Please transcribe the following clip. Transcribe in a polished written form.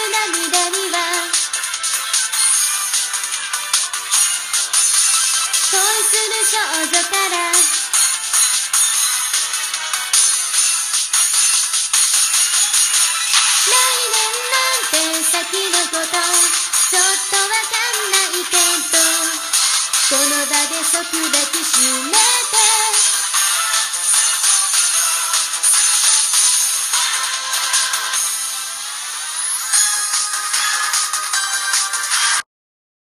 涙には恋する少女から来年なんて先のことちょっとわかんないけどこの場で即抱きしめ